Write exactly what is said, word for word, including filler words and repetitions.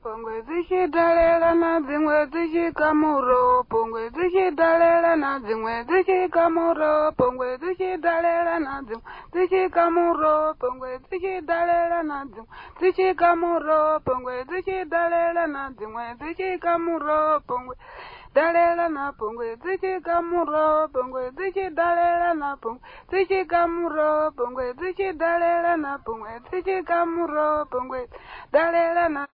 pongwe dzichidalela na dzimwe dzichikamuro, pongwe dzichidalela na dzimwe dzichikamuro, pongwe dzichidalela na dzimwe dzichikamuro, pongwe dzichidalela na dzimwe dzichikamuro, pongwe dzichidalela na dzimwe dzichikamuro, pongwe dalela na pongwe dzichikamuro, pongwe dzichidalela na pongwe dzichikamuro, pongwe dzichidalela na pongwe dzichikamuro, pongwe dalela na